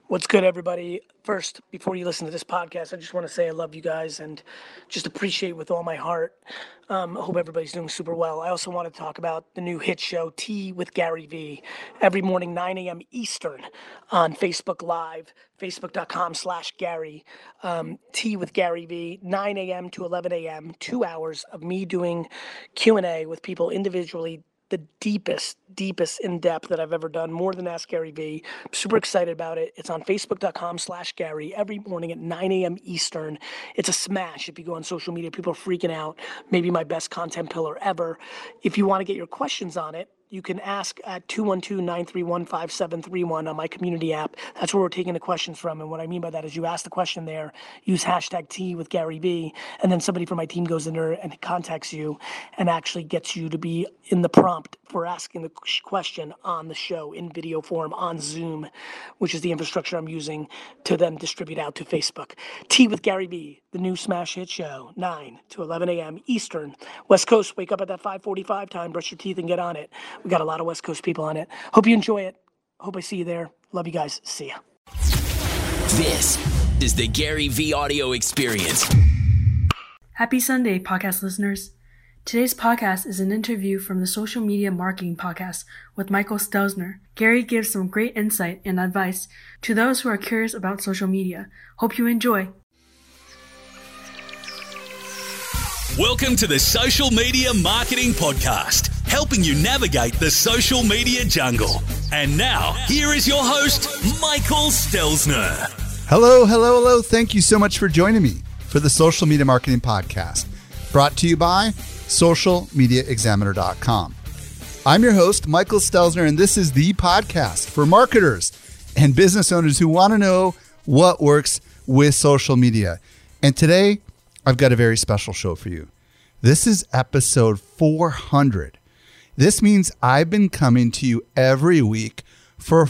What's good, everybody? First, before you listen to this podcast, I just want to say I love you guys and just appreciate with all my heart. I hope everybody's doing super well. I also want to talk about the new hit show, Tea with Gary Vee, every morning, 9 a.m. Eastern on Facebook Live, facebook.com/Gary. Tea with Gary Vee, 9 a.m. to 11 a.m., 2 hours of me doing Q&A with people individually, the deepest in depth that I've ever done, more than Ask Gary Vee. I'm super excited about it. It's on facebook.com/Gary every morning at 9 a.m. Eastern. It's a smash. If you go on social media, people are freaking out. Maybe my best content pillar ever. If you want to get your questions on it, you can ask at 212-931-5731 on my community app. That's where we're taking the questions from. And what I mean by that is you ask the question there, use hashtag Tea with Gary Vee, and then somebody from my team goes in there and contacts you and actually gets you to be in the prompt for asking the question on the show in video form on Zoom, which is the infrastructure I'm using to then distribute out to Facebook. Tea with Gary Vee, the new smash hit show, 9 to 11 a.m. Eastern. West Coast, wake up at that 5:45 time, brush your teeth and get on it. We got a lot of West Coast people on it. Hope you enjoy it. Hope I see you there. Love you guys. See ya. This is the Gary Vee audio experience. Happy Sunday, podcast listeners. Today's podcast is an interview from the Social Media Marketing Podcast with Michael Stelzner. Gary gives some great insight and advice to those who are curious about social media. Hope you enjoy. Welcome to the Social Media Marketing Podcast, helping you navigate the social media jungle. And now, here is your host, Michael Stelzner. Hello. Thank you so much for joining me for the Social Media Marketing Podcast, brought to you by socialmediaexaminer.com. I'm your host, Michael Stelzner, and this is the podcast for marketers and business owners who want to know what works with social media. And today, I've got a very special show for you. This is episode 400. This means I've been coming to you every week for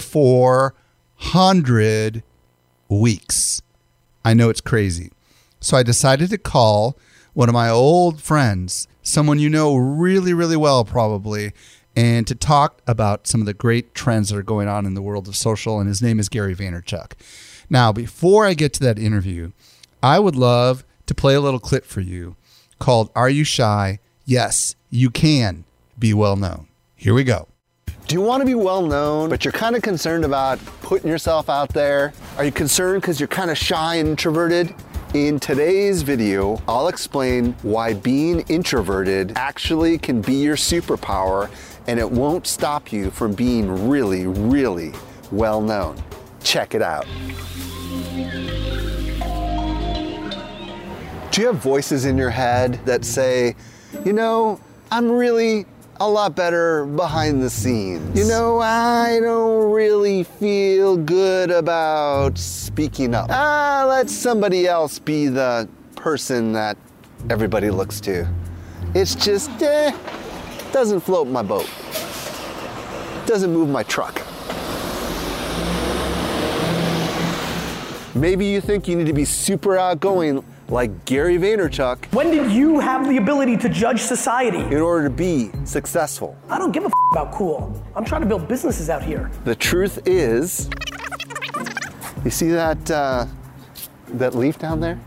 400 weeks. I know it's crazy. So I decided to call one of my old friends, someone you know really, really well probably, and to talk about some of the great trends that are going on in the world of social, and his name is Gary Vaynerchuk. Now, before I get to that interview, I would love to play a little clip for you called Are You Shy? Yes, You Can Be Well Known. Here we go. Do you want to be well known, but you're kind of concerned about putting yourself out there? Are you concerned because you're kind of shy and introverted? In today's video, I'll explain why being introverted actually can be your superpower, and it won't stop you from being really, really well known. Check it out. Do you have voices in your head that say, you know, I'm really a lot better behind the scenes? You know, I don't really feel good about speaking up. Let somebody else be the person that everybody looks to. It's just, doesn't float my boat. Doesn't move my truck. Maybe you think you need to be super outgoing like Gary Vaynerchuk. When did you have the ability to judge society? In order to be successful. I don't give a about cool. I'm trying to build businesses out here. The truth is, you see that leaf down there?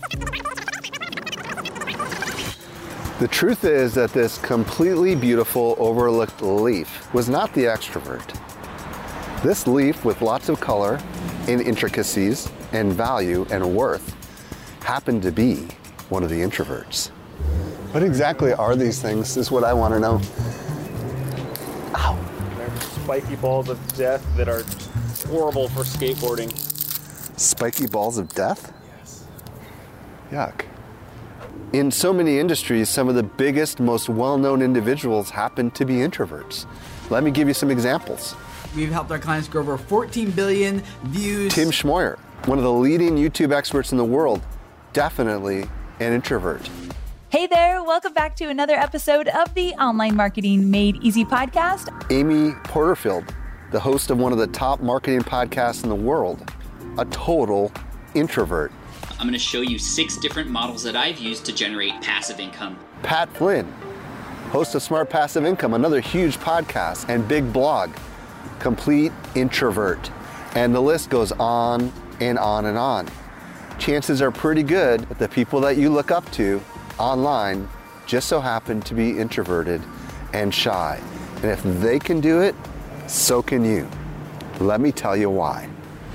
The truth is that this completely beautiful overlooked leaf was not the extrovert. This leaf with lots of color and intricacies and value and worth happened to be one of the introverts. What exactly are these things is what I want to know. Ow. They're spiky balls of death that are horrible for skateboarding. Spiky balls of death? Yes. Yuck. In so many industries, some of the biggest, most well-known individuals happen to be introverts. Let me give you some examples. We've helped our clients grow over 14 billion views. Tim Schmoyer, one of the leading YouTube experts in the world, definitely an introvert. Hey there, welcome back to another episode of the Online Marketing Made Easy podcast. Amy Porterfield, the host of one of the top marketing podcasts in the world, a total introvert. I'm going to show you 6 different models that I've used to generate passive income. Pat Flynn, host of Smart Passive Income, another huge podcast and big blog, complete introvert. And the list goes on and on and on. Chances are pretty good that the people that you look up to online just so happen to be introverted and shy. And if they can do it, so can you. Let me tell you why.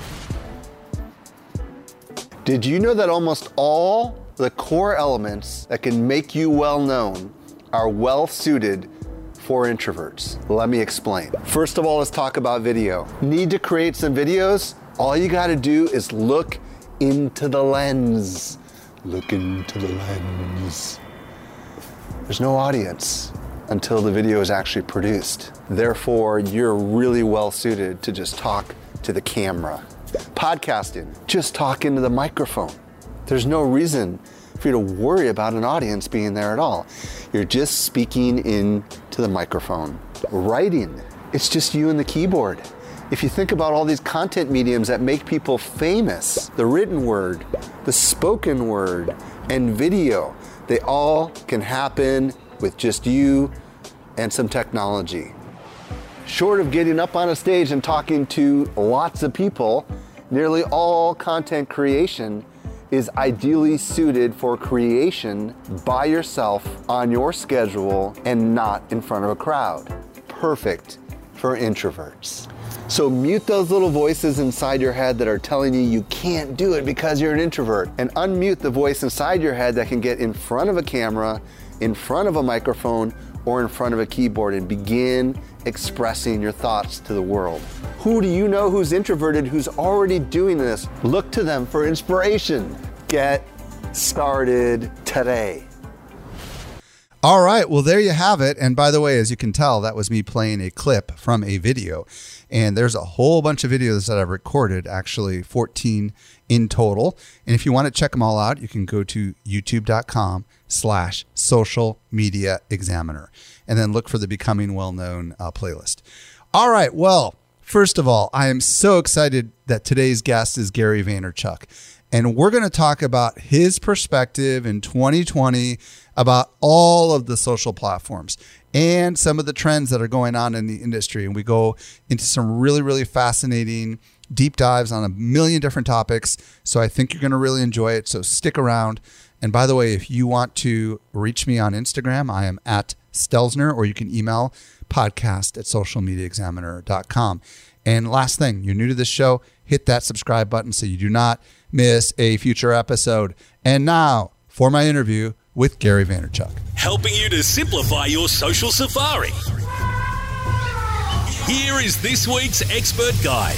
Did you know that almost all the core elements that can make you well known are well suited for introverts? Let me explain. First of all, let's talk about video. Need to create some videos? All you gotta do is look into the lens. Look into the lens. There's no audience until the video is actually produced. Therefore, you're really well suited to just talk to the camera. Podcasting, just talk into the microphone. There's no reason for you to worry about an audience being there at all. You're just speaking into the microphone. Writing, it's just you and the keyboard. If you think about all these content mediums that make people famous, the written word, the spoken word, and video, they all can happen with just you and some technology. Short of getting up on a stage and talking to lots of people, nearly all content creation is ideally suited for creation by yourself on your schedule and not in front of a crowd. Perfect for introverts. So mute those little voices inside your head that are telling you can't do it because you're an introvert, and unmute the voice inside your head that can get in front of a camera, in front of a microphone, or in front of a keyboard and begin expressing your thoughts to the world. Who do you know who's introverted who's already doing this? Look to them for inspiration. Get started today. All right, well, there you have it. And by the way, as you can tell, that was me playing a clip from a video. And there's a whole bunch of videos that I've recorded, actually 14 in total. And if you want to check them all out, you can go to youtube.com/social media examiner and then look for the Becoming Well-Known playlist. All right, well, first of all, I am so excited that today's guest is Gary Vaynerchuk. And we're going to talk about his perspective in 2020 about all of the social platforms and some of the trends that are going on in the industry. And we go into some really, really fascinating deep dives on a million different topics. So I think you're going to really enjoy it. So stick around. And by the way, if you want to reach me on Instagram, I am at Stelzner, or you can email podcast@socialmediaexaminer.com. And last thing, you're new to this show, hit that subscribe button so you do not miss a future episode. And now for my interview with Gary Vaynerchuk. Helping you to simplify your social safari. Here is this week's expert guide.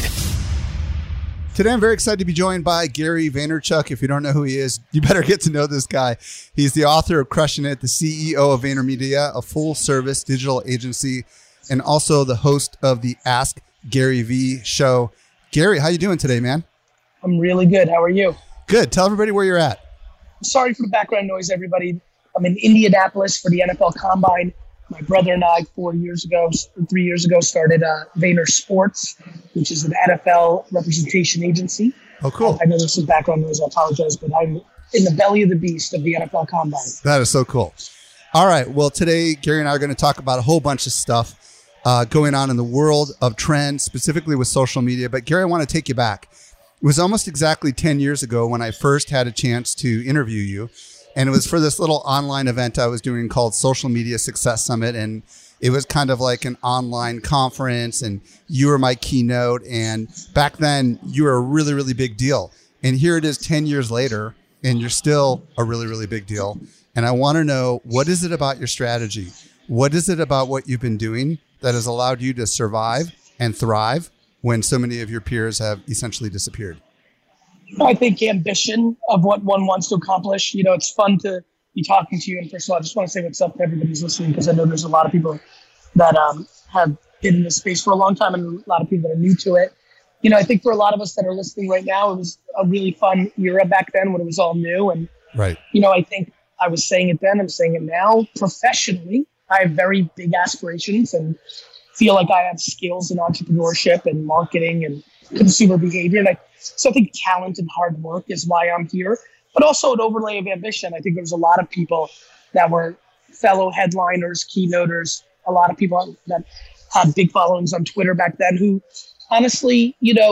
Today, I'm very excited to be joined by Gary Vaynerchuk. If you don't know who he is, you better get to know this guy. He's the author of Crushing It, the CEO of VaynerMedia, a full-service digital agency, and also the host of the Ask Gary V show. Gary, how you doing today, man? I'm really good. How are you? Good. Tell everybody where you're at. Sorry for the background noise, everybody. I'm in Indianapolis for the NFL Combine. My brother and I, 3 years ago, started Vayner Sports, which is an NFL representation agency. Oh, cool. I know there's some background noise. I apologize, but I'm in the belly of the beast of the NFL Combine. That is so cool. All right. Well, today, Gary and I are going to talk about a whole bunch of stuff going on in the world of trends, specifically with social media. But Gary, I want to take you back. It was almost exactly 10 years ago when I first had a chance to interview you. And it was for this little online event I was doing called Social Media Success Summit. And it was kind of like an online conference, and you were my keynote. And back then you were a really, really big deal. And here it is 10 years later, and you're still a really, really big deal. And I want to know, what is it about your strategy? What is it about what you've been doing that has allowed you to survive and thrive when so many of your peers have essentially disappeared? I think ambition of what one wants to accomplish. You know, it's fun to be talking to you. And first of all, I just want to say what's up to everybody who's listening, because I know there's a lot of people that have been in this space for a long time and a lot of people that are new to it. You know, I think for a lot of us that are listening right now, it was a really fun era back then when it was all new. And, right. You know, I think I was saying it then, I'm saying it now. Professionally, I have very big aspirations and feel like I have skills in entrepreneurship and marketing and consumer behavior. And so I think talent and hard work is why I'm here, but also an overlay of ambition. I think there was a lot of people that were fellow headliners, keynoters, a lot of people that had big followings on Twitter back then who honestly, you know,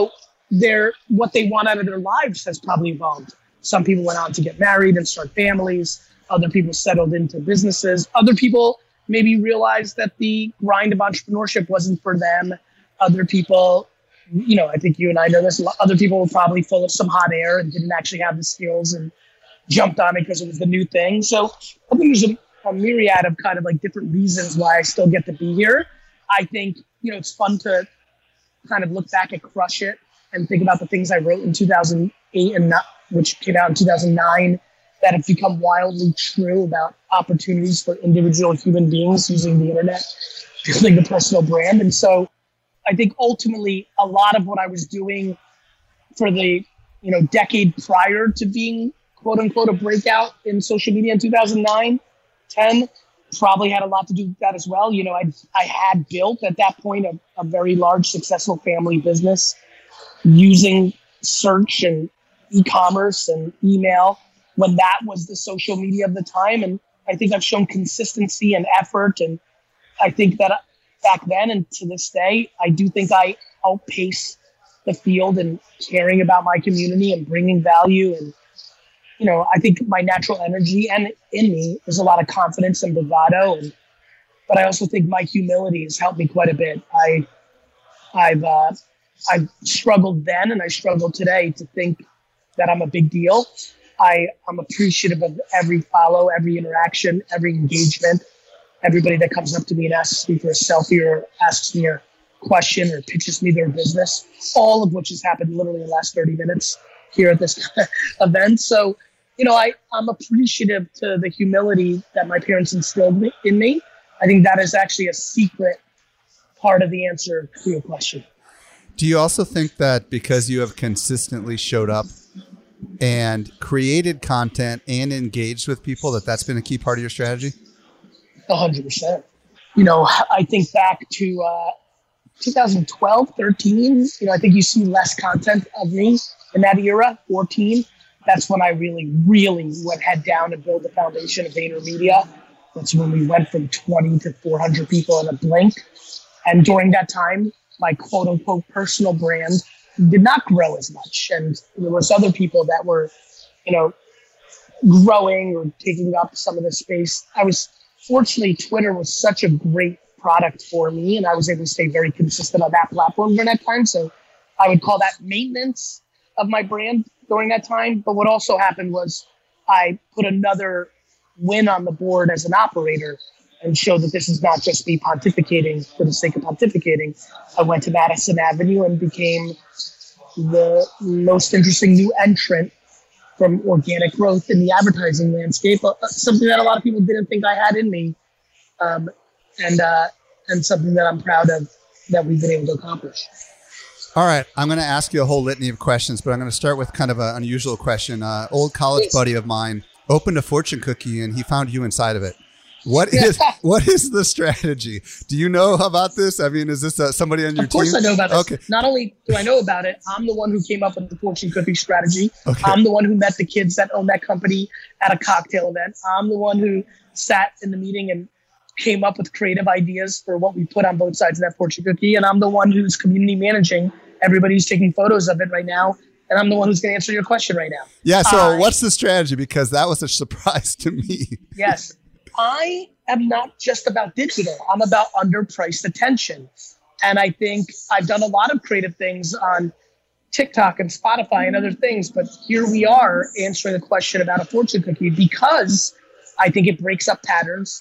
what they want out of their lives has probably evolved. Some people went on to get married and start families. Other people settled into businesses. Other people maybe realized that the grind of entrepreneurship wasn't for them. Other people, I think you and I know this, other people were probably full of some hot air and didn't actually have the skills and jumped on it because it was the new thing. So I think there's a myriad of kind of like different reasons why I still get to be here. I think, it's fun to kind of look back at Crush It and think about the things I wrote in 2008 which came out in 2009 that have become wildly true about opportunities for individual human beings using the internet, building a personal brand. And so I think ultimately a lot of what I was doing for the, decade prior to being quote unquote a breakout in social media in 2009, 10, probably had a lot to do with that as well. I had built at that point a very large, successful family business using search and e-commerce and email when that was the social media of the time. And I think I've shown consistency and effort. And I think that back then and to this day, I do think I outpace the field in caring about my community and bringing value. And, I think my natural energy and in me is a lot of confidence and bravado. But I also think my humility has helped me quite a bit. I've struggled then and I struggle today to think that I'm a big deal. I'm appreciative of every follow, every interaction, every engagement, everybody that comes up to me and asks me for a selfie or asks me a question or pitches me their business, all of which has happened literally in the last 30 minutes here at this event. So, I'm appreciative to the humility that my parents instilled in me. I think that is actually a secret part of the answer to your question. Do you also think that because you have consistently showed up and created content and engaged with people, that's been a key part of your strategy? 100%. I think back to 2012, 13, I think you see less content of me in that era, 14. That's when I really, really went head down and built the foundation of VaynerMedia. That's when we went from 20 to 400 people in a blink. And during that time, my quote unquote personal brand did not grow as much. And there was other people that were, growing or taking up some of the space. Fortunately, Twitter was such a great product for me and I was able to stay very consistent on that platform during that time. So I would call that maintenance of my brand during that time. But what also happened was I put another win on the board as an operator and showed that this is not just me pontificating for the sake of pontificating. I went to Madison Avenue and became the most interesting new entrant from organic growth in the advertising landscape, something that a lot of people didn't think I had in me, and something that I'm proud of that we've been able to accomplish. All right, I'm going to ask you a whole litany of questions, but I'm going to start with kind of an unusual question. Old college buddy of mine opened a fortune cookie and he found you inside of it. What is the strategy? Do you know about this? I mean, is this somebody on your team? Of course I know about this. Okay. Not only do I know about it, I'm the one who came up with the fortune cookie strategy. Okay. I'm the one who met the kids that own that company at a cocktail event. I'm the one who sat in the meeting and came up with creative ideas for what we put on both sides of that fortune cookie. And I'm the one who's community managing. Everybody's taking photos of it right now. And I'm the one who's going to answer your question right now. Yeah. So what's the strategy? Because that was a surprise to me. Yes. I am not just about digital. I'm about underpriced attention. And I think I've done a lot of creative things on TikTok and Spotify and other things. But here we are answering the question about a fortune cookie because I think it breaks up patterns.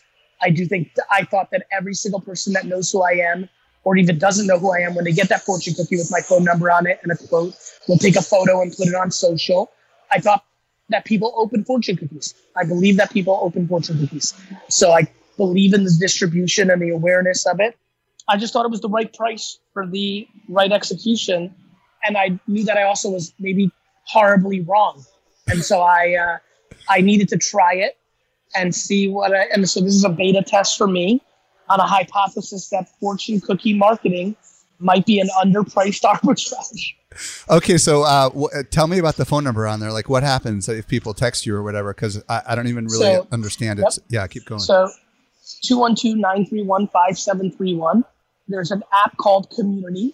I thought that every single person that knows who I am or even doesn't know who I am, when they get that fortune cookie with my phone number on it and a quote, will take a photo and put it on social. I thought that people open fortune cookies. I believe that people open fortune cookies. So I believe in the distribution and the awareness of it. I just thought it was the right price for the right execution. And I knew that I also was maybe horribly wrong. And so I needed to try it and see and so this is a beta test for me on a hypothesis that fortune cookie marketing might be an underpriced arbitrage. Okay, so tell me about the phone number on there. Like, what happens if people text you or whatever? Because I don't even really understand it. Yep. Yeah, keep going. So 212-931-5731. There's an app called Community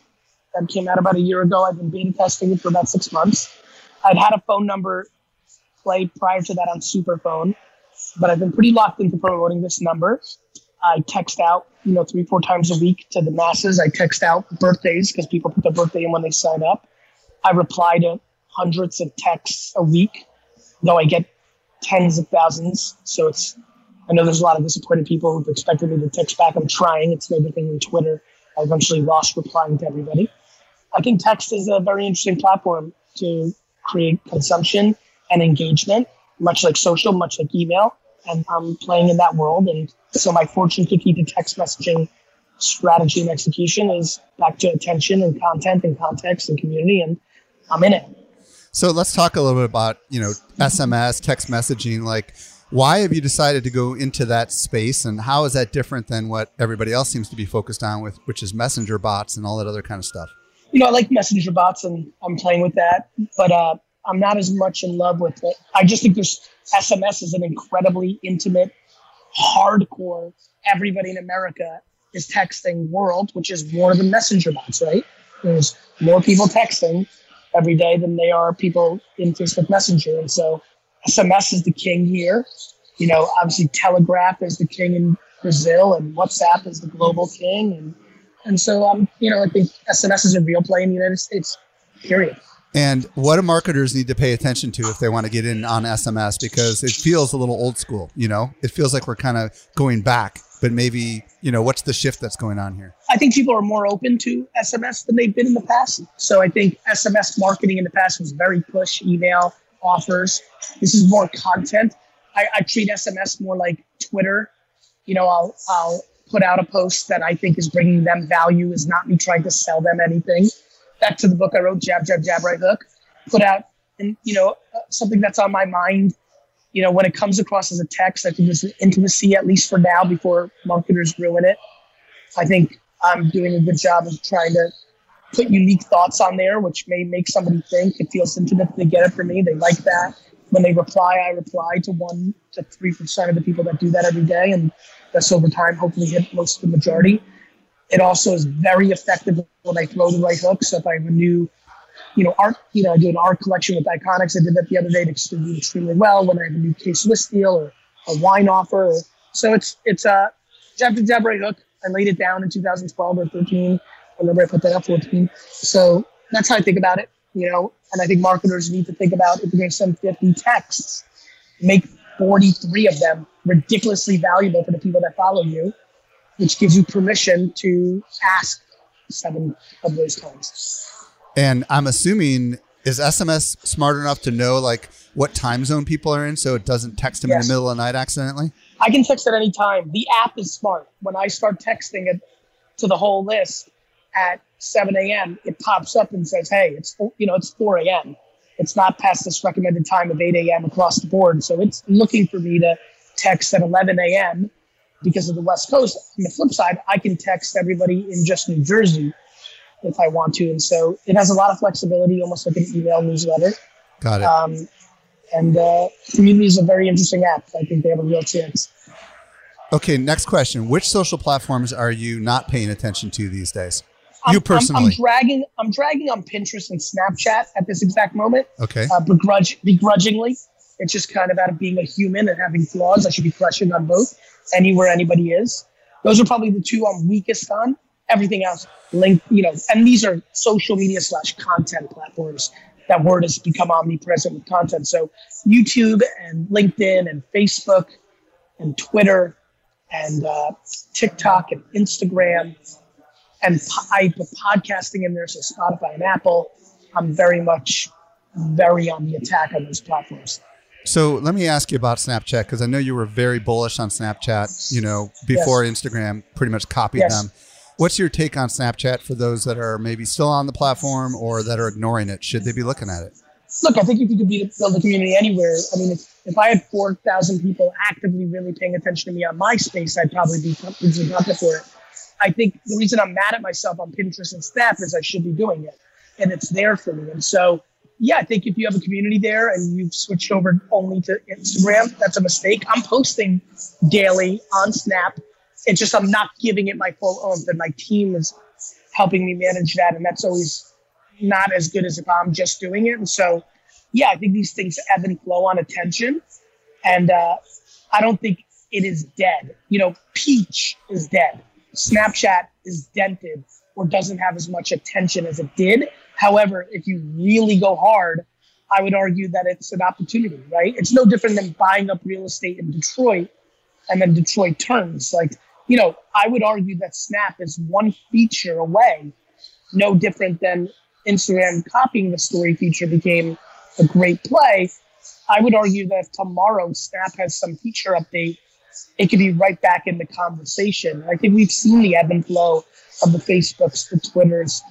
that came out about a year ago. I've been beta testing it for about 6 months. I'd had a phone number played prior to that on Superphone, but I've been pretty locked into promoting this number. I text out, 3-4 times a week to the masses. I text out birthdays because people put their birthday in when they sign up. I reply to hundreds of texts a week, though I get tens of thousands. So I know there's a lot of disappointed people who've expected me to text back. I'm trying. It's no different than Twitter. I eventually lost replying to everybody. I think text is a very interesting platform to create consumption and engagement, much like social, much like email. And I'm playing in that world. And so my fortune cookie to text messaging strategy and execution is back to attention and content and context and community. And I'm in it. So let's talk a little bit about, SMS, text messaging. Like, why have you decided to go into that space, and how is that different than what everybody else seems to be focused on with, which is messenger bots and all that other kind of stuff? I like messenger bots and I'm playing with that, but I'm not as much in love with it. I just think SMS is an incredibly intimate, hardcore, everybody in America is texting world, which is more than messenger bots, right? There's more people texting every day than they are people in Facebook Messenger. And so SMS is the king here. Obviously Telegraph is the king in Brazil and WhatsApp is the global king. And so, I think SMS is a real play in the United States, period. And what do marketers need to pay attention to if they want to get in on SMS? Because it feels a little old school, It feels like we're kind of going back, but maybe, what's the shift that's going on here? I think people are more open to SMS than they've been in the past. So I think SMS marketing in the past was very push, email, offers. This is more content. I treat SMS more like Twitter. I'll put out a post that I think is bringing them value, is not me trying to sell them anything. Back to the book I wrote, Jab, Jab, Jab, Right Hook. Put out, something that's on my mind. When it comes across as a text, I think there's an intimacy, at least for now, before marketers ruin it. I think I'm doing a good job of trying to put unique thoughts on there, which may make somebody think it feels intimate. They get it from me. They like that. When they reply, I reply to 1 to 3% of the people that do that every day. And that's over time, hopefully hit most of the majority. It also is very effective when I throw the right hook. So if I have a new, art, I do an art collection with Iconics. I did that the other day. It did extremely well. When I have a new K-Swiss deal or a wine offer. So it's a jab to jab right hook. I laid it down in 2012 or 13. Whenever I put that up, 14. So that's how I think about it, and I think marketers need to think about, if you're going to send 50 texts, make 43 of them ridiculously valuable for the people that follow you, which gives you permission to ask 7 of those times. And I'm assuming, is SMS smart enough to know what time zone people are in so it doesn't text them in the middle of the night accidentally? I can text at any time. The app is smart. When I start texting it to the whole list at 7 a.m., it pops up and says, hey, it's 4 a.m. It's not past this recommended time of 8 a.m. across the board. So it's looking for me to text at 11 a.m. because of the West Coast. On the flip side, I can text everybody in just New Jersey if I want to. And so it has a lot of flexibility, almost like an email newsletter. Got it. And Community is a very interesting app. I think they have a real chance. Okay, next question. Which social platforms are you not paying attention to these days? You personally. I'm dragging on Pinterest and Snapchat at this exact moment. Okay. Begrudgingly. It's just kind of out of being a human and having flaws. I should be crushing on both, anywhere anybody is. Those are probably the two I'm weakest on. Everything else, and these are social media / content platforms. That word has become omnipresent with content. So YouTube and LinkedIn and Facebook and Twitter and TikTok and Instagram. And I put podcasting in there, so Spotify and Apple. I'm very on the attack on those platforms. So let me ask you about Snapchat, because I know you were very bullish on Snapchat, before Instagram pretty much copied them. What's your take on Snapchat for those that are maybe still on the platform or that are ignoring it? Should they be looking at it? Look, I think if you could build a community anywhere, if I had 4,000 people actively really paying attention to me on MySpace, I'd probably be completely up for it. I think the reason I'm mad at myself on Pinterest and Snap is I should be doing it, and it's there for me. And so, I think if you have a community there and you've switched over only to Instagram, that's a mistake. I'm posting daily on Snap. It's just I'm not giving it my full oomph, and my team helping me manage that. And that's always not as good as if I'm just doing it. And so, yeah, I think these things ebb and flow on attention. And I don't think it is dead. Peach is dead. Snapchat is dented or doesn't have as much attention as it did. However, if you really go hard, I would argue that it's an opportunity, right? It's no different than buying up real estate in Detroit and then Detroit turns. I would argue that Snap is one feature away, no different than Instagram copying the story feature became a great play. I would argue that if tomorrow Snap has some feature update, it could be right back in the conversation. I think we've seen the ebb and flow of the Facebooks, the Twitters.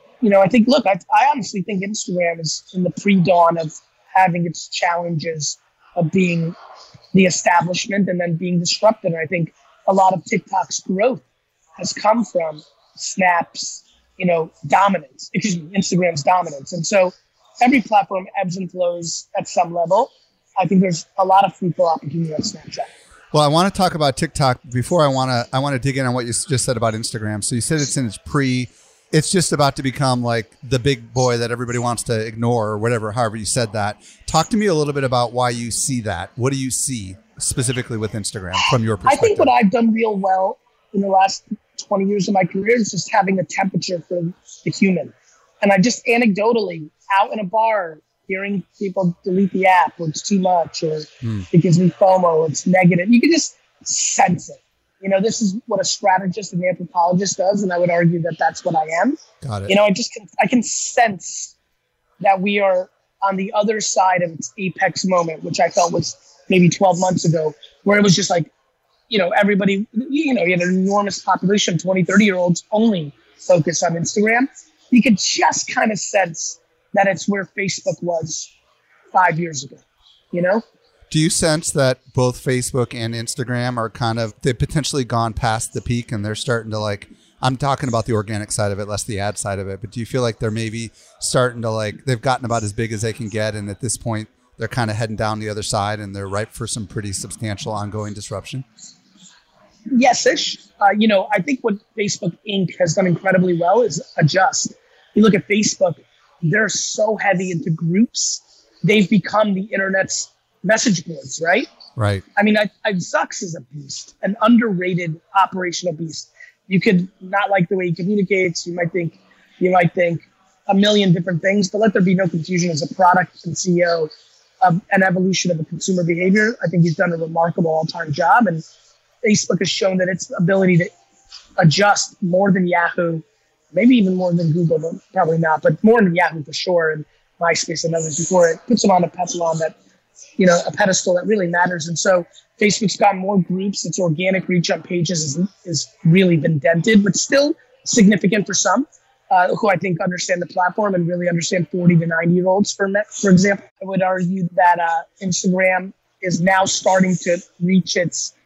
I honestly think Instagram is in the pre-dawn of having its challenges of being the establishment and then being disrupted. And I think a lot of TikTok's growth has come from Snap's, dominance, Instagram's dominance. And so every platform ebbs and flows at some level. I think there's a lot of fruitful opportunity on Snapchat. Well, I want to talk about TikTok before I want to dig in on what you just said about Instagram. So you said it's in its it's just about to become like the big boy that everybody wants to ignore or whatever, however you said that. Talk to me a little bit about why you see that. What do you see specifically with Instagram from your perspective? I think what I've done real well in the last 20 years of my career is just having a temperature for the human. And I just anecdotally out in a bar, hearing people delete the app or it's too much or it gives me FOMO, it's negative. You can just sense it. This is what a strategist and anthropologist does, and I would argue that that's what I am. Got it. I can sense that we are on the other side of its apex moment, which I felt was maybe 12 months ago, where it was just like, everybody, you had an enormous population, 20, 30-year-olds only focus on Instagram. You could just kind of sense that it's where Facebook was 5 years ago, Do you sense that both Facebook and Instagram are they've potentially gone past the peak and they're starting to I'm talking about the organic side of it, less the ad side of it, but do you feel like they're maybe starting to they've gotten about as big as they can get and at this point they're kind of heading down the other side and they're ripe for some pretty substantial ongoing disruption? Yes-ish. I think what Facebook Inc. has done incredibly well is adjust. You look at Facebook, they're so heavy into groups. They've become the internet's message boards, right? Right. I mean, Zucks is a beast, an underrated operational beast. You could not like the way he communicates. You might think a million different things, but let there be no confusion as a product and CEO of an evolution of a consumer behavior. I think he's done a remarkable all-time job, and Facebook has shown that its ability to adjust more than Yahoo, maybe even more than Google, but probably not, but more than Yahoo for sure, and MySpace and others before it puts them on a pedestal that really matters. And so Facebook's got more groups. Its organic reach on pages is really been dented, but still significant for some who I think understand the platform and really understand 40 to 90-year-olds, for example. I would argue that Instagram is now starting to reach its,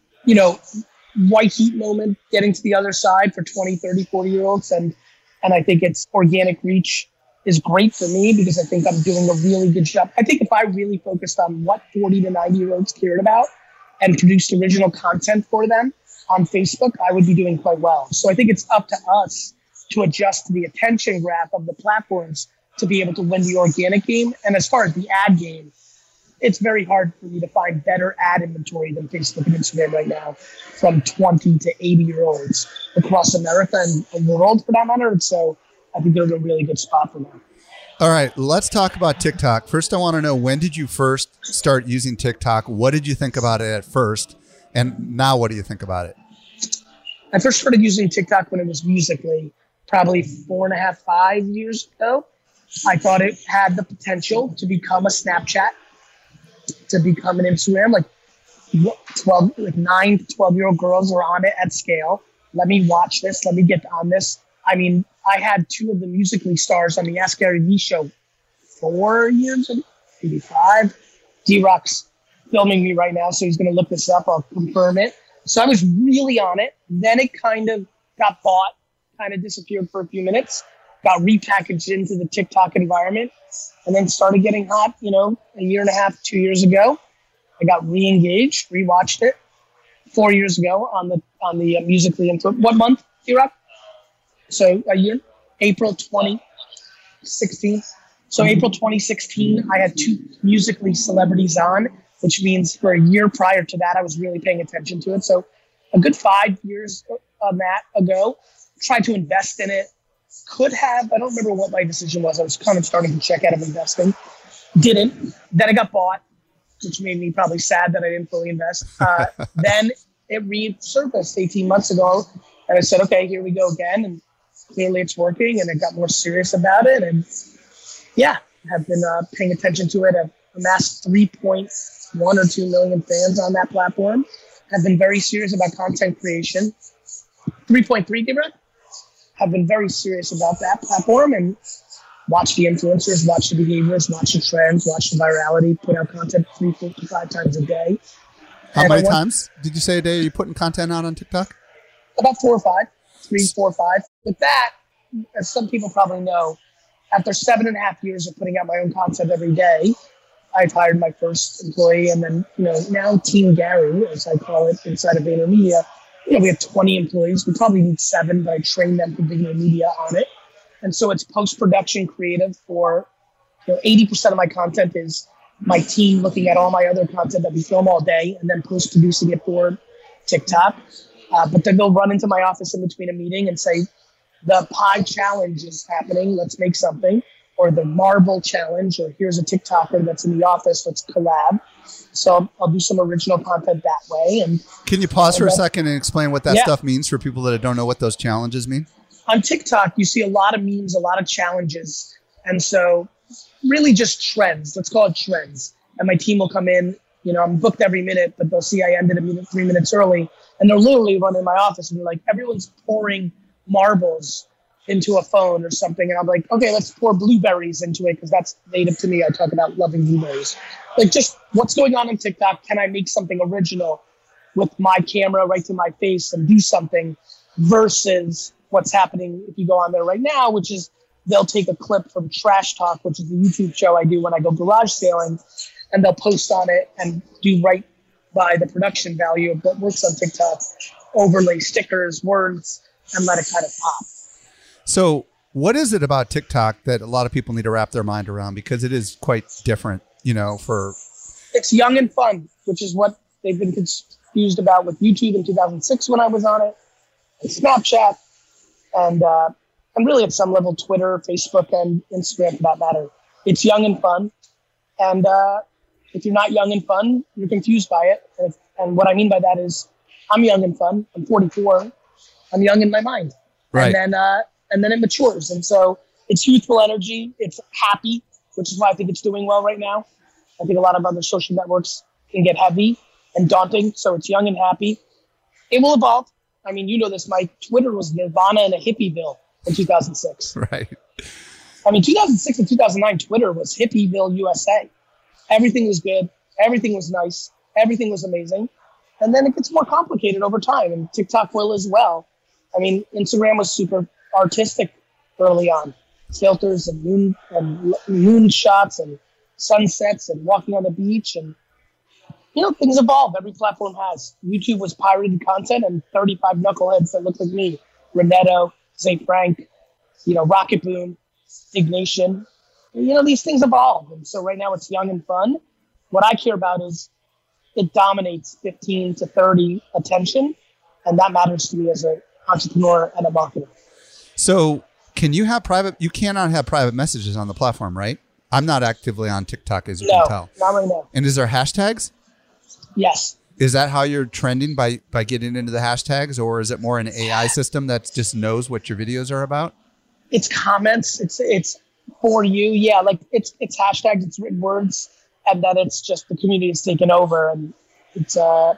white heat moment, getting to the other side for 20, 30, 40-year-olds. And I think its organic reach is great for me because I think I'm doing a really good job. I think if I really focused on what 40 to 90-year-olds cared about and produced original content for them on Facebook, I would be doing quite well. So I think it's up to us to adjust to the attention graph of the platforms to be able to win the organic game. And as far as the ad game, it's very hard for me to find better ad inventory than Facebook and Instagram right now from 20 to 80-year-olds across America and the world for that matter. And so I think they're in a really good spot for now. All right, let's talk about TikTok. First, I want to know, when did you first start using TikTok? What did you think about it at first? And now what do you think about it? I first started using TikTok when it was Musical.ly, probably 4.5, 5 years ago. I thought it had the potential to become a Snapchat, to become an Instagram. 9 to 12-year-old girls are on it at scale. Let me watch this. Let me get on this. I mean, I had 2 of the Musical.ly stars on the Ask Gary Vee show 4 years ago, maybe 5. D-Rock's filming me right now, so he's going to look this up. I'll confirm it. So I was really on it. Then it kind of got bought, kind of disappeared for a few minutes, got repackaged into the TikTok environment, and then started getting hot, a 1.5, 2 years ago. I got re-engaged, rewatched it 4 years ago on the Musical.ly. What month, D-Rock? So April 2016. So April 2016, I had 2 Musical.ly celebrities on, which means for a year prior to that, I was really paying attention to it. So a good 5 years on that ago, tried to invest in it. Could have, I don't remember what my decision was. I was kind of starting to check out of investing. Didn't. Then I got bought, which made me probably sad that I didn't fully invest. Then it resurfaced 18 months ago. And I said, okay, here we go again. And clearly it's working. And I got more serious about it. And yeah, have been paying attention to it. I've amassed 3.1 or 2 million fans on that platform. Have been very serious about content creation. 3.3, give it. Have been very serious about that platform and watch the influencers, watch the behaviors, watch the trends, watch the virality, put out content 3, 4, 5 times a day. How many times did you say a day are you putting content out on TikTok? About 4 or 5, 3, 4 or 5. With that, as some people probably know, after 7.5 years of putting out my own content every day, I've hired my first employee, and then now Team Gary, as I call it inside of VaynerMedia. We have 20 employees. We probably need 7, but I train them for VaynerMedia on it. And so it's post-production creative for 80% of my content is my team looking at all my other content that we film all day and then post-producing it for TikTok. But then they'll run into my office in between a meeting and say, the pie challenge is happening. Let's make something. Or the marble challenge, or here's a TikToker that's in the office. Let's collab. So I'll do some original content that way. And can you pause for a second and explain what that stuff means for people that don't know what those challenges mean? On TikTok, you see a lot of memes, a lot of challenges. And so really just trends. Let's call it trends. And my team will come in. I'm booked every minute, but they'll see I ended a minute 3 minutes early. And they'll literally run in my office and they're like, everyone's pouring marbles into a phone or something. And I'm like, okay, let's pour blueberries into it because that's native to me. I talk about loving blueberries. Like, just what's going on TikTok? Can I make something original with my camera right to my face and do something versus what's happening if you go on there right now, which is they'll take a clip from Trash Talk, which is the YouTube show I do when I go garage sailing, and they'll post on it and do right by the production value of what works on TikTok, overlay stickers, words, and let it kind of pop. So what is it about TikTok that a lot of people need to wrap their mind around? Because it is quite different, It's young and fun, which is what they've been confused about with YouTube in 2006 when I was on it, and Snapchat, and really at some level Twitter, Facebook, and Instagram for that matter. It's young and fun. And if you're not young and fun, you're confused by it. And what I mean by that is I'm young and fun. I'm 44. I'm young in my mind. Right. And then it matures. And so it's youthful energy. It's happy, which is why I think it's doing well right now. I think a lot of other social networks can get heavy and daunting. So it's young and happy. It will evolve. I mean, you know this, Mike. Twitter was Nirvana and a hippieville in 2006. Right. I mean, 2006 and 2009, Twitter was hippieville USA. Everything was good. Everything was nice. Everything was amazing. And then it gets more complicated over time. And TikTok will as well. I mean, Instagram was super artistic early on. Filters and moon shots and sunsets and walking on the beach. And, things evolve. Every platform has. YouTube was pirated content and 35 knuckleheads that look like me. Renetto, Zay Frank, Rocket Boom, Dignation. These things evolve. And so right now it's young and fun. What I care about is it dominates 15 to 30 attention. And that matters to me as an entrepreneur and a marketer. So you cannot have private messages on the platform, right? I'm not actively on TikTok, as you can tell. Not right now. And is there hashtags? Yes. Is that how you're trending by getting into the hashtags, or is it more an AI system that just knows what your videos are about? It's comments. It's for you. Yeah. Like it's hashtags, it's written words, and then it's just the community is taken over, and it's,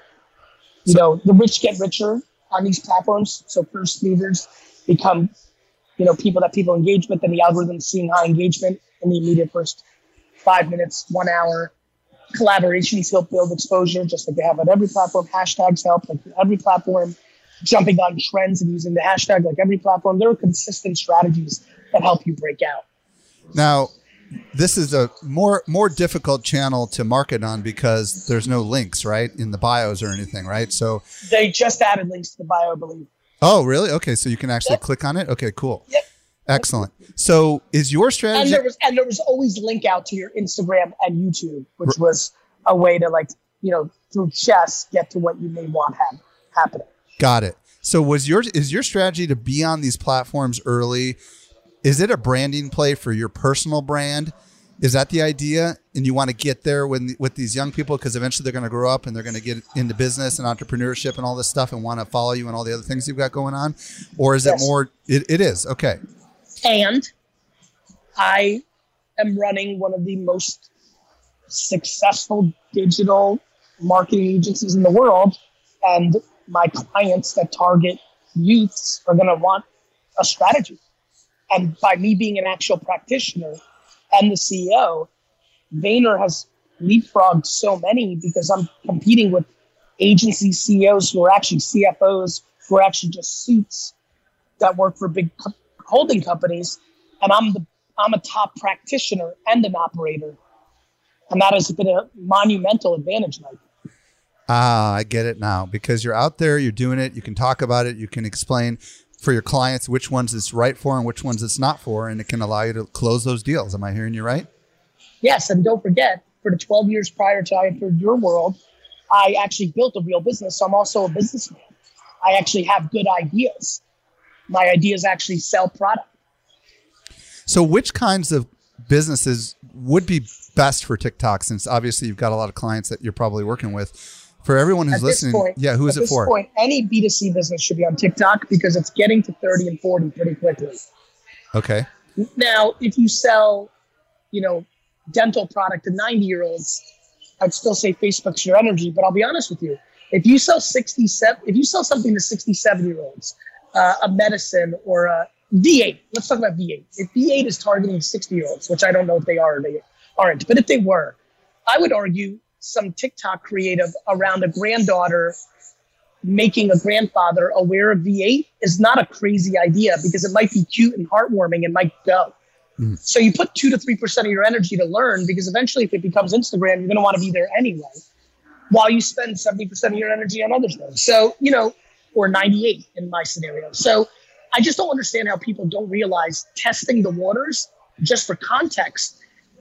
the rich get richer on these platforms. So first movers become, people that people engage with, and the algorithm's seeing high engagement in the immediate first 5 minutes, 1 hour. Collaborations help build exposure, just like they have on every platform. Hashtags help, like every platform. Jumping on trends and using the hashtag, like every platform. There are consistent strategies that help you break out. Now, this is a more difficult channel to market on because there's no links, right, in the bios or anything, right? So they just added links to the bio, I believe. Oh, really? Okay, so you can actually click on it? Okay, cool. Yep. Excellent. So is your strategy... And there was always link out to your Instagram and YouTube, which was a way to, like, you know, through chess, get to what you may want happening. Got it. So is your strategy to be on these platforms early? Is it a branding play for your personal brand? Is that the idea? And you want to get there with these young people because eventually they're going to grow up and they're going to get into business and entrepreneurship and all this stuff and want to follow you and all the other things you've got going on? Or is it more... It is. Okay. And I am running one of the most successful digital marketing agencies in the world. And my clients that target youths are going to want a strategy. And by me being an actual practitioner and the CEO, Vayner has leapfrogged so many because I'm competing with agency CEOs who are actually CFOs, who are actually just suits that work for big holding companies. And I'm a top practitioner and an operator. And that has been a monumental advantage, Mike. Ah, I get it now because you're out there, you're doing it, you can talk about it, you can explain for your clients which ones it's right for and which ones it's not for, and it can allow you to close those deals. Am I hearing you right? Yes, and don't forget, for the 12 years prior to I entered your world, I actually built a real business, so I'm also a businessman. I actually have good ideas. My ideas actually sell product. So which kinds of businesses would be best for TikTok, since obviously you've got a lot of clients that you're probably working with? For everyone who's listening, who is it for? At this point, any B2C business should be on TikTok because it's getting to 30 and 40 pretty quickly. Okay. Now, if you sell, you know, dental product to 90-year-olds, I'd still say Facebook's your energy. But I'll be honest with you, if you sell something to 67-year-olds, a medicine or a V8, let's talk about V8. If V8 is targeting 60-year-olds, which I don't know if they are or they aren't, but if they were, I would argue some TikTok creative around a granddaughter making a grandfather aware of V8 is not a crazy idea because it might be cute and heartwarming and might go. So you put 2 to 3% of your energy to learn because eventually if it becomes Instagram, you're going to want to be there anyway, while you spend 70% of your energy on other things. So, you know, or 98 in my scenario. So I just don't understand how people don't realize testing the waters just for context.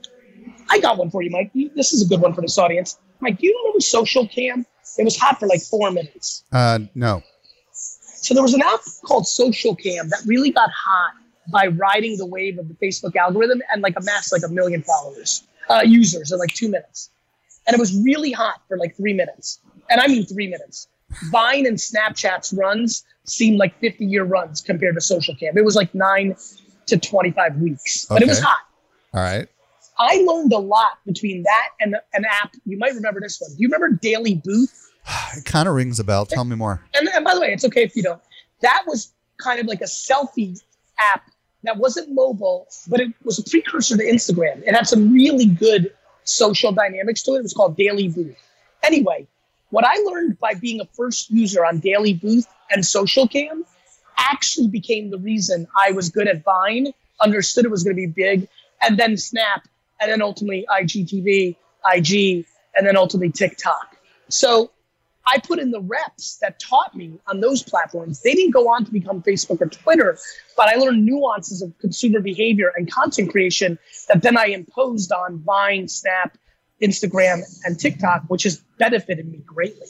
I got one for you, Mike. This is a good one for this audience. Mike, do you remember Social Cam? It was hot for like 4 minutes. No. So there was an app called Social Cam that really got hot by riding the wave of the Facebook algorithm and like amassed like 1 million followers, users in like 2 minutes. And it was really hot for like 3 minutes. And I mean 3 minutes. Vine and Snapchat's runs seemed like 50-year runs compared to Social Cam. It was like 9 to 25 weeks, but it was hot. All right. I learned a lot between that and an app. You might remember this one. Do you remember Daily Booth? It kind of rings a bell. Tell me more. And by the way, it's okay if you don't. That was kind of like a selfie app that wasn't mobile, but it was a precursor to Instagram. It had some really good social dynamics to it. It was called Daily Booth. Anyway, what I learned by being a first user on Daily Booth and Social Cam actually became the reason I was good at Vine, understood it was going to be big, and then Snap, and then ultimately IGTV, IG, and then ultimately TikTok. So I put in the reps that taught me on those platforms. They didn't go on to become Facebook or Twitter, but I learned nuances of consumer behavior and content creation that then I imposed on Vine, Snap, Instagram, and TikTok, which has benefited me greatly.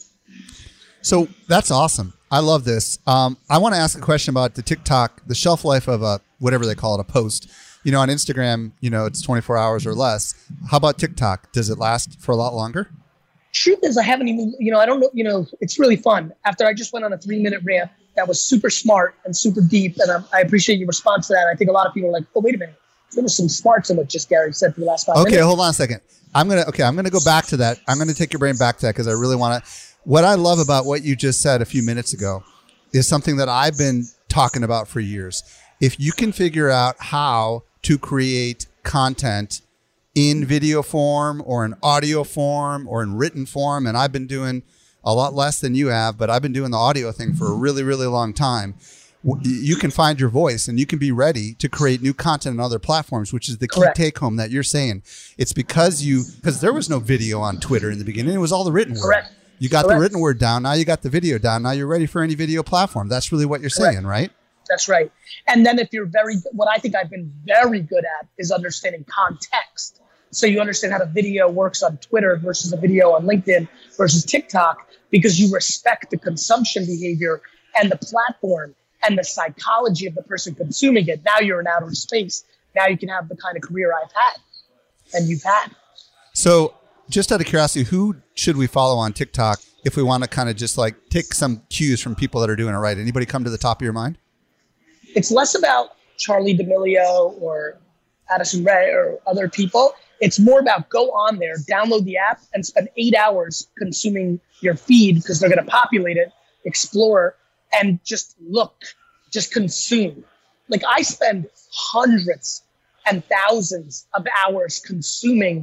So that's awesome. I love this. I want to ask a question about the TikTok, the shelf life of a, whatever they call it, a post. You know, on Instagram, you know, it's 24 hours or less. How about TikTok? Does it last for a lot longer? Truth is, I haven't even, I don't know, it's really fun. After I just went on a 3-minute rant that was super smart and super deep, and I appreciate your response to that. I think a lot of people are like, oh, wait a minute. There was some smarts in what just Gary said for the last 5 minutes. Okay, hold on a second. I'm going to go back to that. I'm going to take your brain back to that because I really want to. What I love about what you just said a few minutes ago is something that I've been talking about for years. If you can figure out how to create content in video form or in audio form or in written form, and I've been doing a lot less than you have, but I've been doing the audio thing for a really, really long time. You can find your voice and you can be ready to create new content on other platforms, which is the key take home that you're saying. It's because there was no video on Twitter in the beginning. It was all the written word. You got the written word down. Now you got the video down. Now you're ready for any video platform. That's really what you're saying, right? That's right. And then if you're what I think I've been very good at is understanding context. So you understand how the video works on Twitter versus a video on LinkedIn versus TikTok, because you respect the consumption behavior and the platform and the psychology of the person consuming it. Now you're in outer space. Now you can have the kind of career I've had and you've had. So just out of curiosity, who should we follow on TikTok if we want to kind of just like take some cues from people that are doing it right? Anybody come to the top of your mind? It's less about Charli D'Amelio or Addison Rae or other people. It's more about go on there, download the app, and spend 8 hours consuming your feed, because they're going to populate it, explore, and just look, just consume. Like, I spend hundreds and thousands of hours consuming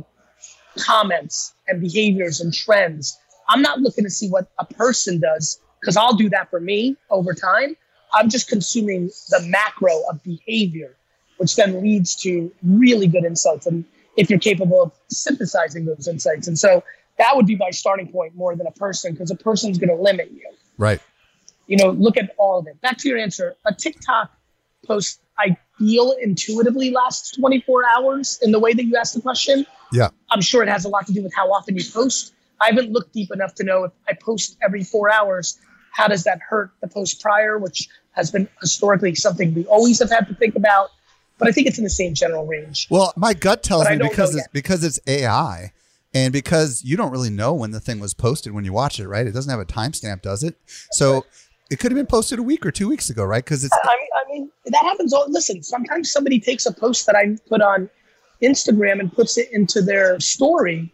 comments and behaviors and trends. I'm not looking to see what a person does, because I'll do that for me over time. I'm just consuming the macro of behavior, which then leads to really good insights. And if you're capable of synthesizing those insights. And so that would be my starting point more than a person, because a person's going to limit you. Right. You know, look at all of it. Back to your answer. A TikTok post, I feel intuitively lasts 24 hours in the way that you asked the question. Yeah. I'm sure it has a lot to do with how often you post. I haven't looked deep enough to know if I post every 4 hours, how does that hurt the post prior, which has been because something we always have had to think about. But I think it's in the same general range. Well, my gut tells me because it's AI, and because you don't really know when the thing was posted when you watch it, right? It doesn't have a timestamp, does it? So it could have been posted a week or 2 weeks ago, right? Because it's. I mean, that happens. Listen, sometimes somebody takes a post that I put on Instagram and puts it into their story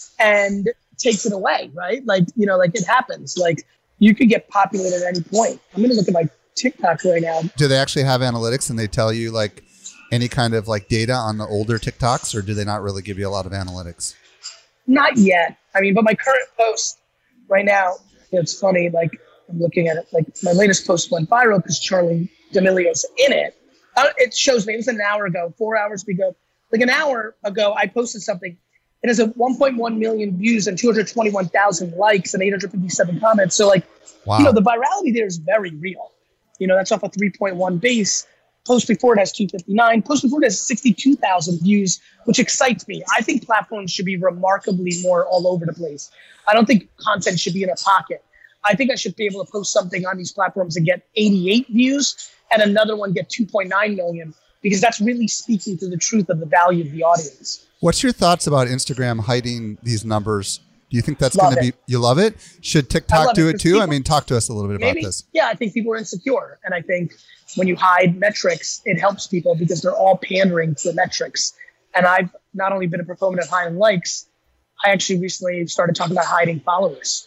and takes it away, right? Like, you know, like it happens. Like, you could get populated at any point. I'm going to look at my TikTok right now. Do they actually have analytics and they tell you like any kind of like data on the older TikToks, or do they not really give you a lot of analytics? Not yet. I mean, but my current post right now, it's funny, like I'm looking at it, like my latest post went viral because Charli D'Amelio's in it. It shows me, it was an hour ago, 4 hours ago. Like an hour ago, I posted something. It has a 1.1 million views and 221,000 likes and 857 comments. So like, wow. You know, the virality there is very real. You know, that's off a 3.1 base. Post before it has 259. Post before it has 62,000 views, which excites me. I think platforms should be remarkably more all over the place. I don't think content should be in a pocket. I think I should be able to post something on these platforms and get 88 views and another one get 2.9 million, because that's really speaking to the truth of the value of the audience. What's your thoughts about Instagram hiding these numbers? Do you think that's going to be, you love it? Should TikTok do it too? People, I mean, talk to us a little bit about this. Yeah, I think people are insecure. And I think when you hide metrics, it helps people because they're all pandering to the metrics. And I've not only been a proponent of hiding likes, I actually recently started talking about hiding followers.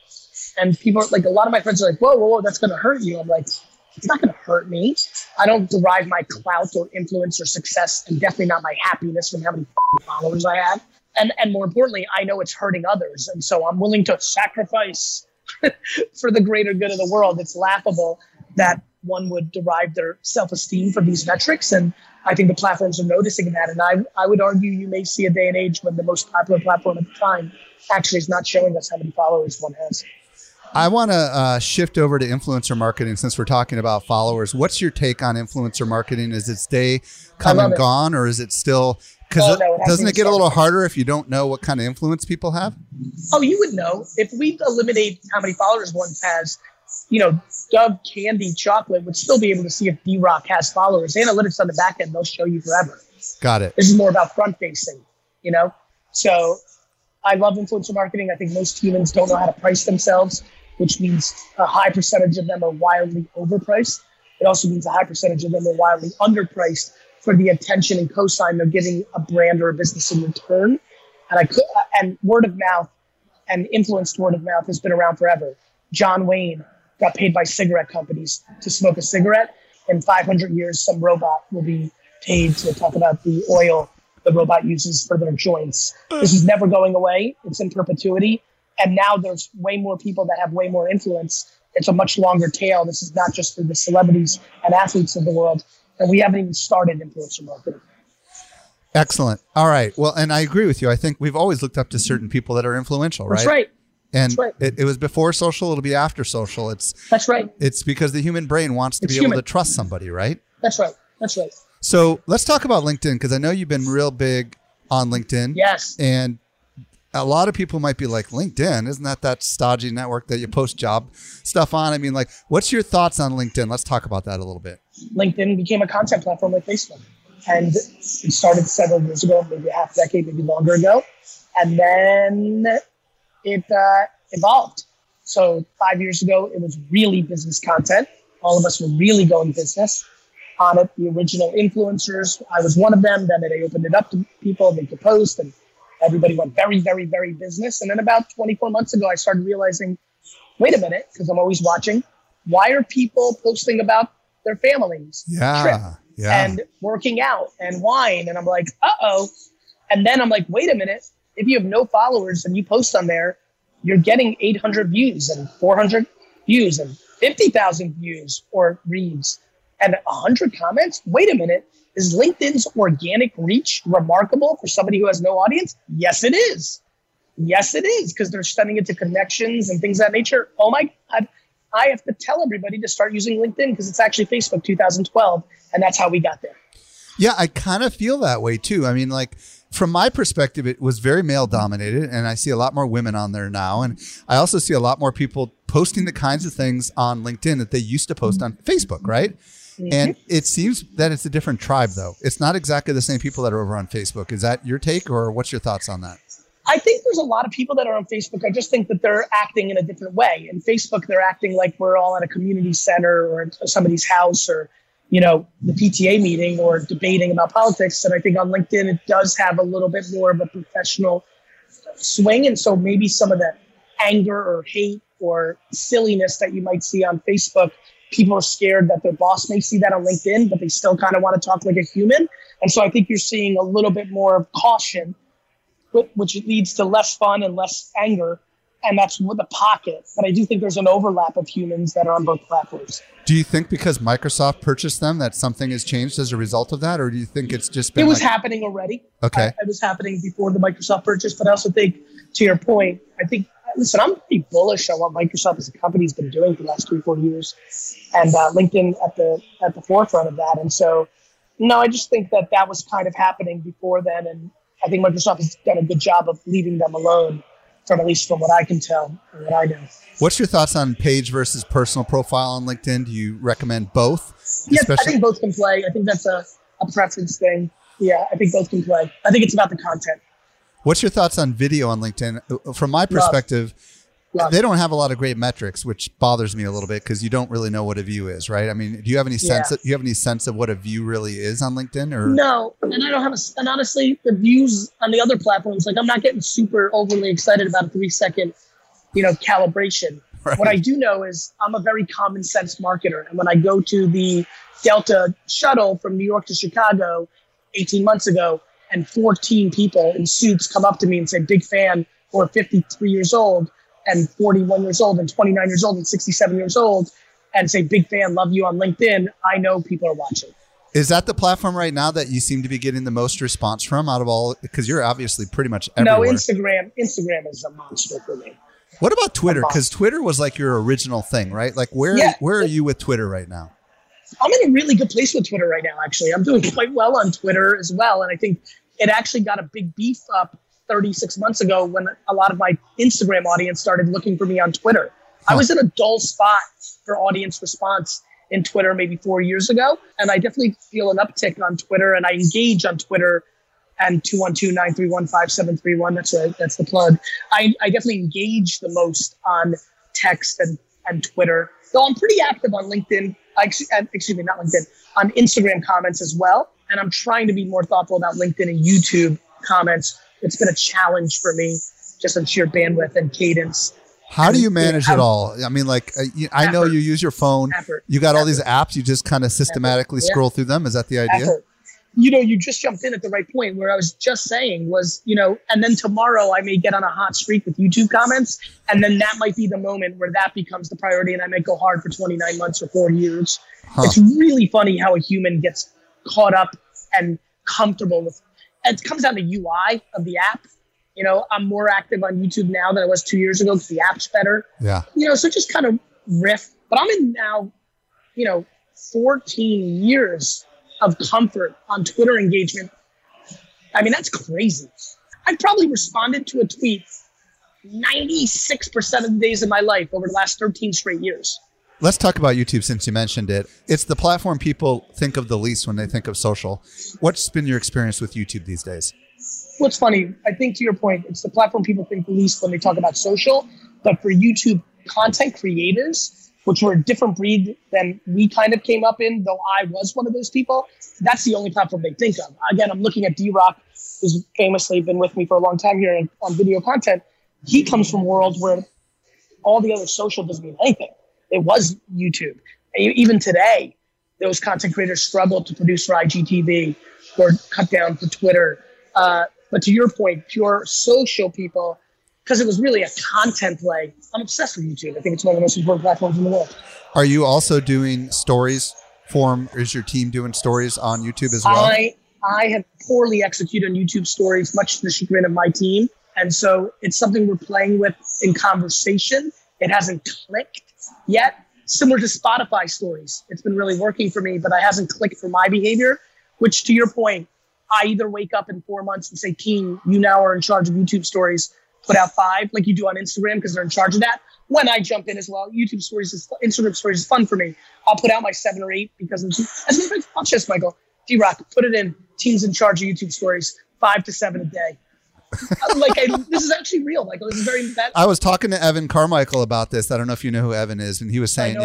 And people are like, a lot of my friends are like, whoa, that's going to hurt you. I'm like, it's not going to hurt me. I don't derive my clout or influence or success, and definitely not my happiness from how many followers I have. And more importantly, I know it's hurting others. And so I'm willing to sacrifice for the greater good of the world. It's laughable that one would derive their self-esteem from these metrics. And I think the platforms are noticing that. And I would argue you may see a day and age when the most popular platform at the time actually is not showing us how many followers one has. I want to shift over to influencer marketing since we're talking about followers. What's your take on influencer marketing? Is its day come and gone, or is it still... Because doesn't it get a little harder if you don't know what kind of influence people have? Oh, you would know. If we eliminate how many followers one has, you know, Dove Candy Chocolate would still be able to see if D-Rock has followers. Analytics on the back end, they'll show you forever. Got it. This is more about front-facing, you know? So I love influencer marketing. I think most humans don't know how to price themselves, which means a high percentage of them are wildly overpriced. It also means a high percentage of them are wildly underpriced for the attention and cosign they're giving a brand or a business in return. And word of mouth and influenced word of mouth has been around forever. John Wayne got paid by cigarette companies to smoke a cigarette. In 500 years, some robot will be paid to talk about the oil the robot uses for their joints. This is never going away. It's in perpetuity. And now there's way more people that have way more influence. It's a much longer tail. This is not just for the celebrities and athletes of the world. And we haven't even started influencer marketing. Excellent. All right. Well, and I agree with you. I think we've always looked up to certain people that are influential, right? That's right. And That's right. it was before social. It'll be after social. That's right. It's because the human brain wants to be able to trust somebody, right? That's right. That's right. So let's talk about LinkedIn, because I know you've been real big on LinkedIn. Yes. And a lot of people might be like, LinkedIn, isn't that stodgy network that you post job stuff on? I mean, like, what's your thoughts on LinkedIn? Let's talk about that a little bit. LinkedIn became a content platform like Facebook. And it started several years ago, maybe a half decade, maybe longer ago. And then it evolved. So 5 years ago, it was really business content. All of us were really going business on it. The original influencers, I was one of them. Then they opened it up to people. They could post, and everybody went very, very, very business. And then about 24 months ago, I started realizing, wait a minute, because I'm always watching, why are people posting about their families? Trip, and working out and wine? And I'm like, uh-oh. And then I'm like, wait a minute. If you have no followers and you post on there, you're getting 800 views and 400 views and 50,000 views or reads and 100 comments. Wait a minute. Is LinkedIn's organic reach remarkable for somebody who has no audience? Yes, it is. Yes, it is, because they're sending it to connections and things of that nature. Oh my God. I have to tell everybody to start using LinkedIn because it's actually Facebook 2012. And that's how we got there. Yeah, I kind of feel that way too. I mean, like, from my perspective, it was very male dominated, and I see a lot more women on there now. And I also see a lot more people posting the kinds of things on LinkedIn that they used to post on Facebook, right? Mm-hmm. And it seems that it's a different tribe, though. It's not exactly the same people that are over on Facebook. Is that your take, or what's your thoughts on that? I think there's a lot of people that are on Facebook. I just think that they're acting in a different way. In Facebook, they're acting like we're all at a community center or at somebody's house, or the PTA meeting, or debating about politics. And I think on LinkedIn, it does have a little bit more of a professional swing. And so maybe some of the anger or hate or silliness that you might see on Facebook, people are scared that their boss may see that on LinkedIn, but they still kind of want to talk like a human. And so I think you're seeing a little bit more of caution, which leads to less fun and less anger. And that's with the pocket. But I do think there's an overlap of humans that are on both platforms. Do you think because Microsoft purchased them that something has changed as a result of that? Or do you think it's just been... It was happening already. Okay. It was happening before the Microsoft purchase. But I also think, to your point, listen, I'm pretty bullish on what Microsoft as a company has been doing for the last 3-4 years. And LinkedIn at the forefront of that. And so, no, I just think that was kind of happening before then. And I think Microsoft has done a good job of leaving them alone, at least from what I can tell and what I know. What's your thoughts on page versus personal profile on LinkedIn? Do you recommend both? Yes, I think both can play. I think that's a preference thing. Yeah, I think both can play. I think it's about the content. What's your thoughts on video on LinkedIn? From my perspective, they don't have a lot of great metrics, which bothers me a little bit because you don't really know what a view is, right? I mean, do you have any sense? Do you have any sense of what a view really is on LinkedIn? Or no, and I don't have and honestly, the views on the other platforms, like I'm not getting super overly excited about a 3-second, calibration. Right. What I do know is I'm a very common sense marketer, and when I go to the Delta shuttle from New York to Chicago 18 months ago, and 14 people in suits come up to me and say, "Big fan," who are 53 years old. And 41 years old and 29 years old and 67 years old, and say, "Big fan, love you on LinkedIn," I know people are watching. Is that the platform right now that you seem to be getting the most response from out of all? Because you're obviously pretty much everywhere. No, Instagram is a monster for me. What about Twitter? Because Twitter was like your original thing, right? Like where are you with Twitter right now? I'm in a really good place with Twitter right now, actually. I'm doing quite well on Twitter as well. And I think it actually got a big beef up 36 months ago when a lot of my Instagram audience started looking for me on Twitter. I was in a dull spot for audience response in Twitter maybe 4 years ago. And I definitely feel an uptick on Twitter, and I engage on Twitter and 212-931-5731. That's right. That's the plug. I definitely engage the most on text and Twitter, though I'm pretty active on LinkedIn. Excuse me, not LinkedIn, on Instagram comments as well. And I'm trying to be more thoughtful about LinkedIn and YouTube comments. It's been a challenge for me, just on sheer bandwidth and cadence. How do you manage it all? I mean, like, I know you use your phone. You got all these apps. You just kind of systematically scroll through them. Is that the idea? You just jumped in at the right point where I was just saying was, and then tomorrow I may get on a hot streak with YouTube comments. And then that might be the moment where that becomes the priority. And I might go hard for 29 months or 4 years. It's really funny how a human gets caught up and comfortable with. It comes down to UI of the app. You know, I'm more active on YouTube now than I was 2 years ago because the app's better. Yeah. You know, so just kind of riff. But I'm in now, 14 years of comfort on Twitter engagement. I mean, that's crazy. I've probably responded to a tweet 96% of the days of my life over the last 13 straight years. Let's talk about YouTube since you mentioned it. It's the platform people think of the least when they think of social. What's been your experience with YouTube these days? What's funny, I think to your point, it's the platform people think the least when they talk about social, but for YouTube content creators, which were a different breed than we kind of came up in, though I was one of those people, that's the only platform they think of. Again, I'm looking at D-Rock, who's famously been with me for a long time here on video content. He comes from worlds where all the other social doesn't mean anything. It was YouTube. Even today, those content creators struggle to produce for IGTV or cut down for Twitter. But to your point, pure social people, because it was really a content play, I'm obsessed with YouTube. I think it's one of the most important platforms in the world. Are you also doing stories form? Is your team doing stories on YouTube as well? I have poorly executed on YouTube stories, much to the chagrin of my team. And so it's something we're playing with in conversation. It hasn't clicked yet. Similar to Spotify stories. It's been really working for me, but it hasn't clicked for my behavior, which to your point, I either wake up in 4 months and say, team, you now are in charge of YouTube stories, put out 5 like you do on Instagram because they're in charge of that. When I jump in as well, Instagram stories is fun for me. I'll put out my 7 or 8 because as a matter of fact, watch this, Michael. D-Rock, put it in. Team's in charge of YouTube stories, 5 to 7 a day. This is actually real. Like, this is very bad. I was talking to Evan Carmichael about this. I don't know if you know who Evan is, and he was saying,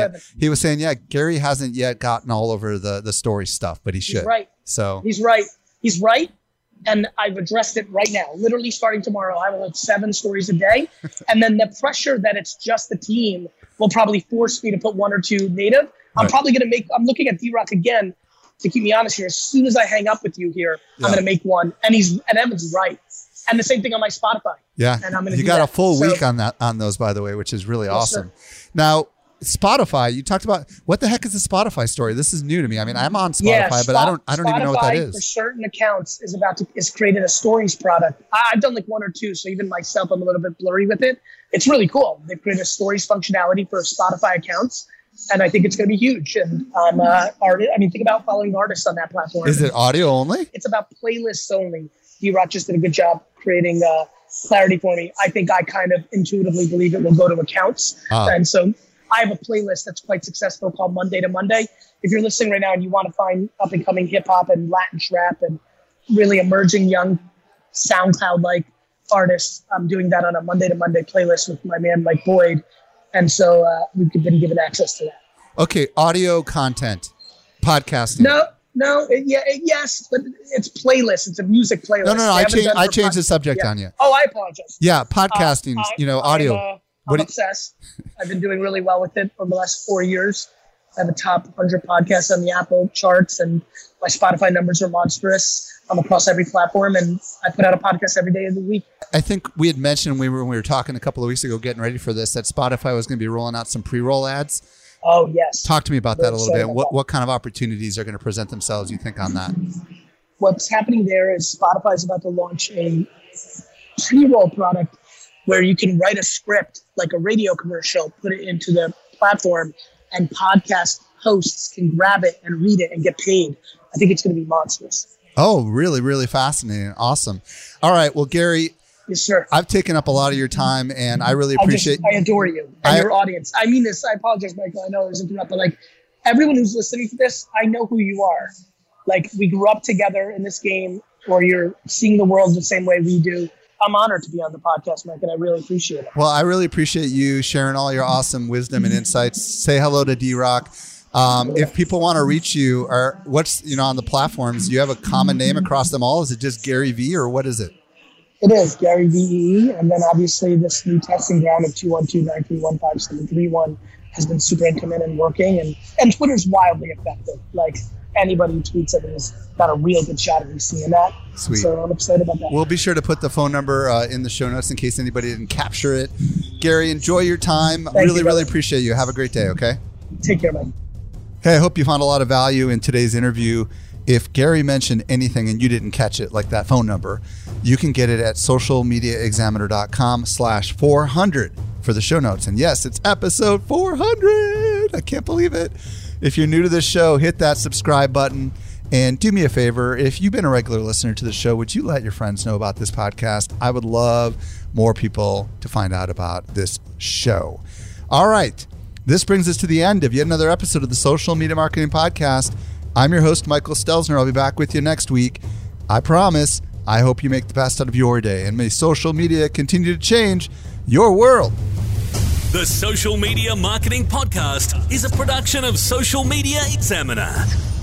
Gary hasn't yet gotten all over the story stuff, but he should. He's right. So he's right. He's right. And I've addressed it right now. Literally starting tomorrow, I will have 7 stories a day. And then the pressure that it's just the team will probably force me to put 1 or 2 native. I'm probably going to I'm looking at D-Rock again to keep me honest here. As soon as I hang up with you here, I'm going to make 1. And Evan's right. And the same thing on my Spotify. Yeah. And I'm going to You got a full week on those, by the way, which is really awesome. Sir. Now, Spotify, you talked about, what the heck is a Spotify story? This is new to me. I mean, I'm on Spotify, but I don't even know what that is. For certain accounts is created a stories product. I've done like 1 or 2, so even myself, I'm a little bit blurry with it. It's really cool. They've created a stories functionality for Spotify accounts, and I think it's going to be huge. And think about following artists on that platform. Is it audio only? It's about playlists only. D-Rock just did a good job creating clarity for me. I think I kind of intuitively believe it will go to accounts. And so I have a playlist that's quite successful called Monday to Monday. If you're listening right now and you want to find up-and-coming hip-hop and Latin trap and really emerging young SoundCloud-like artists, I'm doing that on a Monday to Monday playlist with my man Mike Boyd. And so we've been given access to that. Okay, audio content, podcasting. Yes, but it's playlist. It's a music playlist. No. I changed the subject on you. Oh, I apologize. Yeah, podcasting, audio. I'm obsessed. I've been doing really well with it over the last 4 years. I have a top 100 podcast on the Apple charts, and my Spotify numbers are monstrous. I'm across every platform, and I put out a podcast every day of the week. I think we had mentioned when we were talking a couple of weeks ago, getting ready for this, that Spotify was going to be rolling out some pre-roll ads. Oh, yes. Talk to me about that a little bit. What kind of opportunities are going to present themselves, you think, on that? What's happening there is Spotify is about to launch a pre-roll product where you can write a script like a radio commercial, put it into the platform, and podcast hosts can grab it and read it and get paid. I think it's going to be monstrous. Oh, really, really fascinating. Awesome. All right. Well, Gary. Yes, sir. I've taken up a lot of your time, and I really appreciate I adore you and your audience. I mean this. I apologize, Michael. I know it was interrupted, but like everyone who's listening to this, I know who you are. Like, we grew up together in this game, or you're seeing the world the same way we do. I'm honored to be on the podcast, Mike, and I really appreciate it. Well, I really appreciate you sharing all your awesome wisdom and insights. Say hello to D-Rock. If people want to reach you, or what's on the platforms, do you have a common name across them all? Is it just Gary V, or what is it? It is Gary VE, and then obviously this new testing ground of 212-931-5731 has been super intimate and working, and Twitter's wildly effective. Like, anybody who tweets at me has got a real good shot at me seeing that. Sweet. So I'm excited about that. We'll be sure to put the phone number in the show notes in case anybody didn't capture it. Gary, enjoy your time. Really appreciate you. Have a great day, okay? Take care, man. Hey, I hope you found a lot of value in today's interview. if Gary mentioned anything and you didn't catch it, like that phone number, you can get it at socialmediaexaminer.com/400 for the show notes. And yes, it's episode 400. I can't believe it. If you're new to this show, hit that subscribe button. And do me a favor, if you've been a regular listener to the show, would you let your friends know about this podcast? I would love more people to find out about this show. All right. This brings us to the end of yet another episode of the Social Media Marketing Podcast. I'm your host, Michael Stelzner. I'll be back with you next week. I promise. I hope you make the best out of your day, and may social media continue to change your world. The Social Media Marketing Podcast is a production of Social Media Examiner.